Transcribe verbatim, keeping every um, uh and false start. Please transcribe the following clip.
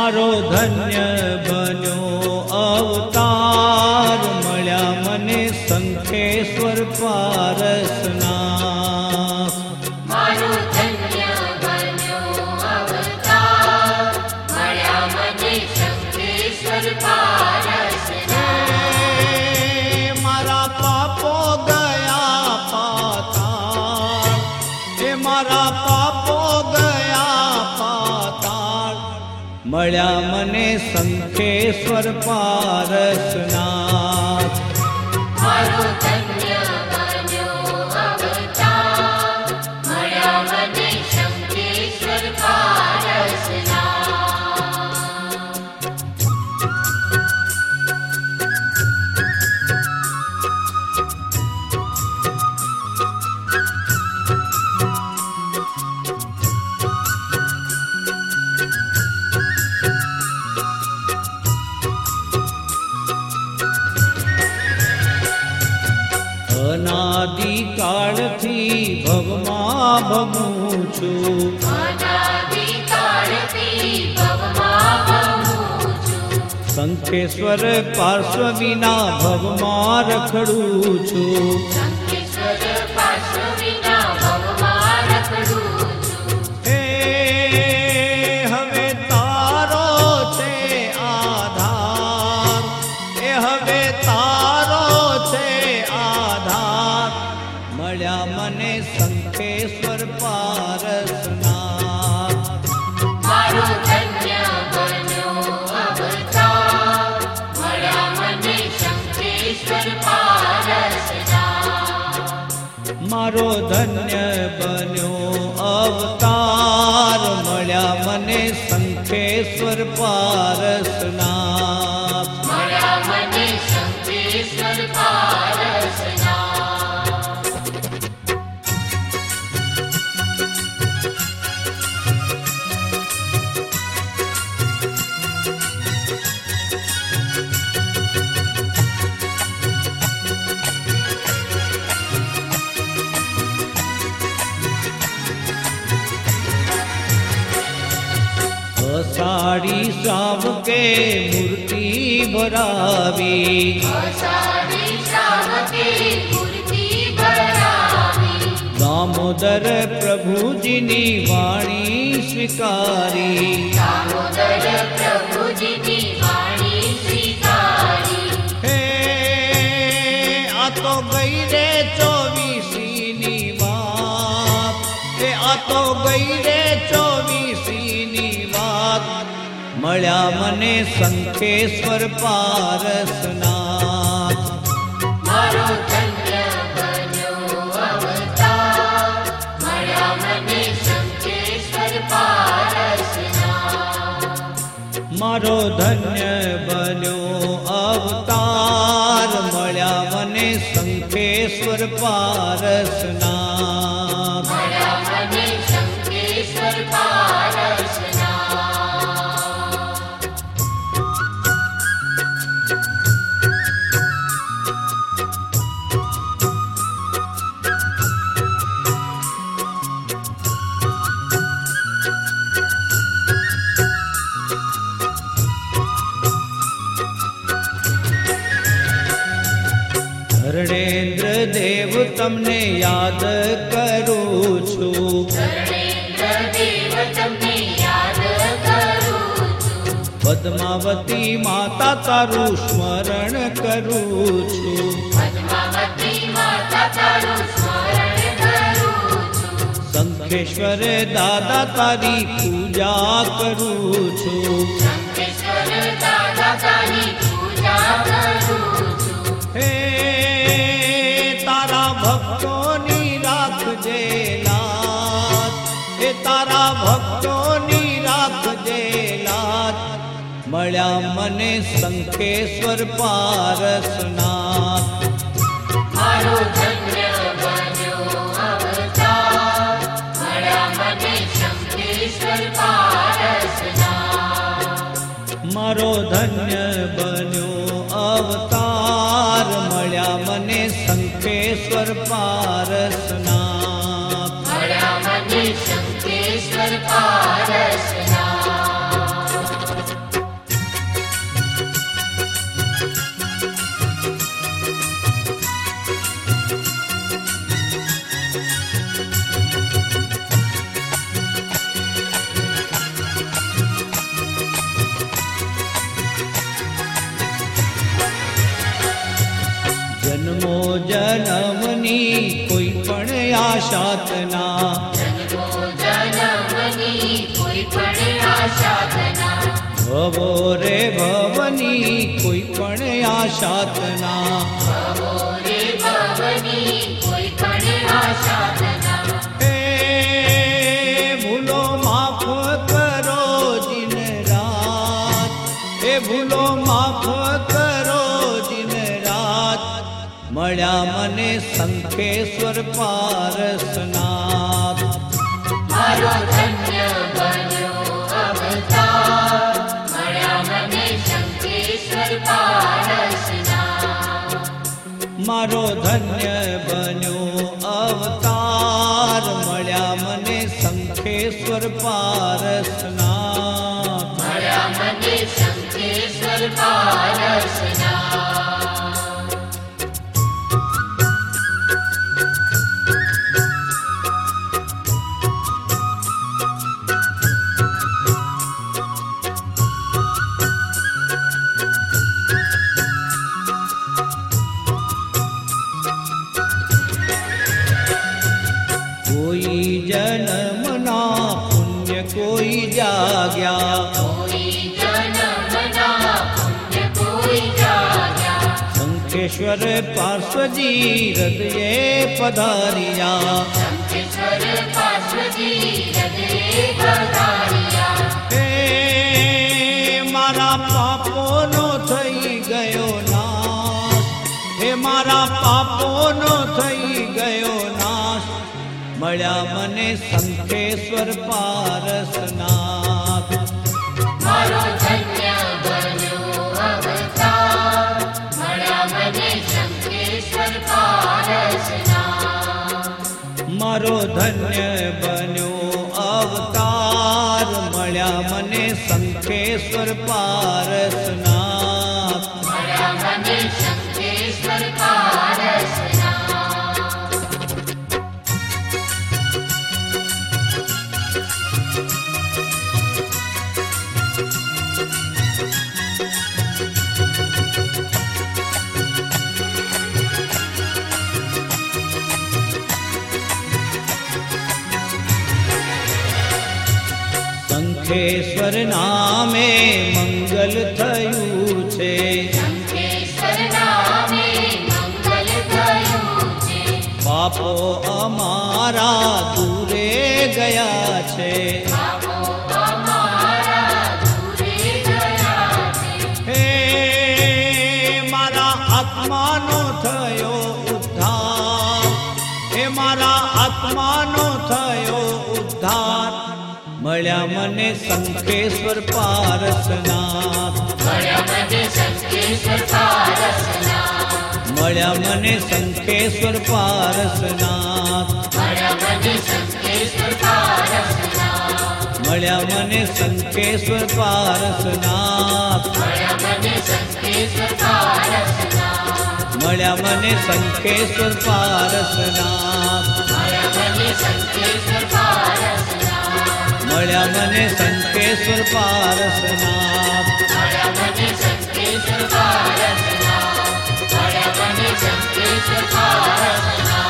मारो धन्य बन्यो अवतार मळ्या मने संखेश्वर पारसना मारो धन्य बन्यो अवतार मळ्या मने संखेश्वर पारसना मारा पापो गया पाताळ हे मारा पापो गया पाताळ मळ्या मने संखेश्वर पारसना मारो धन्य बन्यो अवतार मळ्या मने संखेश्वर पारसना अनादि काळथी भवमा भमूं छुं अनादि काळथी भवमा भमूं छुं संखेश्वर पार्श्व विना भवमा रखडूं छुं संखेश्वर पार्श्व विना भवमा रखडूं छुं हे हवे तारो छे आधार हे हवे तारो छे आधार मळ्या मने संखेश्वर पारसना मारो धन्य बन्यो अवतार मळ्या मने संखेश्वर पारसना मारो धन्य बन्यो अवतार मळ्या मने संखेश्वर पारसना मळ्या मने संखेश्वर पारसना अषाढ़ी श्रावके मूर्ति भरावी अषाढ़ी श्रावके मूर्ति भरावी दामोदर प्रभुजीनी वाणी स्वीकारी दामोदर प्रभुजीनी वाणी स्वीकारी हे आ तो गई रे चौवीसीनी बात हे आ तो गई रे चौवीसीनी बात मळ्या मने संखेश्वर पारसना मारो धन्य बन्यो अवतार मळ्या मने संखेश्वर पारसना मारो धन्य बन्यो अवतार मळ्या मने संखेश्वर पारसना मळ्या मने संखेश्वर पारसना धरणेन्द्र देव तमने याद करूं छुं धरणेन्द्र देव तमने याद करूं छुं पद्मावती माता तारू स्मरण करूं छुं पद्मावती माता तारू स्मरण करूं छुं संखेश्वर दादा तारी पूजा करूं छुं संखेश्वर दादा तारी पूजा करूं छुं हे तारा भक्तोनी राखजे लाज हे तारा भक्तोनी राखजे लाज मळ्या मने संखेश्वर पारसना मारो धन्य बन्यो अवतार मळ्या मने संखेश्वर पारसना मारो धन्य बन्यो अवतार मळ्या मने संखेश्वर पारसना मळ्या मने संखेश्वर पारसना આશાતના જન્મો જન્મની કોઈ પણ આશાતના ભવો રે ભવની કોઈ પણ આશાતના ભવો રે ભવની કોઈ પણ આશાતના હે ભૂલો માફ કરો દિન રાત હે ભૂલો માફ કરો દિન રાત મળ્યા મને શંખેશ્વર પારસનાથ મારો ધન્ય બન્યો અવતાર મળ્યા મને શંખેશ્વર પારસનાથ મારો ધન્ય બન્યો અવતાર મળ્યા મને શંખેશ્વર પારસનાથ મળ્યા મને શંખેશ્વર પારસનાથ કોઈ જન્મના પુણ્ય કોઈ જાગ્યા કોઈ જન્મના પુણ્ય કોઈ જાગ્યા શંખેશ્વર પાર્શ્વજી હૃદયે પધાર્યા શંખેશ્વર પાર્શ્વજી હૃદયે પધાર્યા હે મારા પાપોનો થઈ ગયો નાશ હે મારા પાપોનો થઈ ગયો નાશ મળ્યા મને શંખેશ્વર પારસનાથ મારો ધન્ય બન્યો અવતાર મળ્યા મને શંખેશ્વર પારસનાથ મારો ધન્ય બન્યો અવતાર મળ્યા મને શંખેશ્વર પારસનાથ મળ્યા મને શંખેશ્વર પારસનાથ શંખેશ્વર નામે મંગલ થયું છે શંખેશ્વર નામે મંગલ થયું છે પાપો અમારા દૂરે ગયા છે પાપો અમારા દૂરે ગયા છે હે મારા આત્માનો થયો ઉદ્ધાર હે મારા આત્માનો થયો ઉદ્ધાર મળ્યા મને શંખેશ્વર પારસનાથ મળ્યા મને શંખેશ્વર પારસનાથ મળ્યા મને શંખેશ્વર પારસનાથ મળ્યા મને શંખેશ્વર પારસનાથ મળ્યા મને શંખેશ્વર પારસનાથ મળ્યા મને શંખેશ્વર પારસનાથ મળ્યા મને શંખેશ્વર પારસનાથ મળ્યા મને શંખેશ્વર પારસનાથ મળ્યા મને શંખેશ્વર પારસનાથ મળ્યા મને શંખેશ્વર પારસનાથ મળ્યા મને શંખેશ્વર પારસનાથ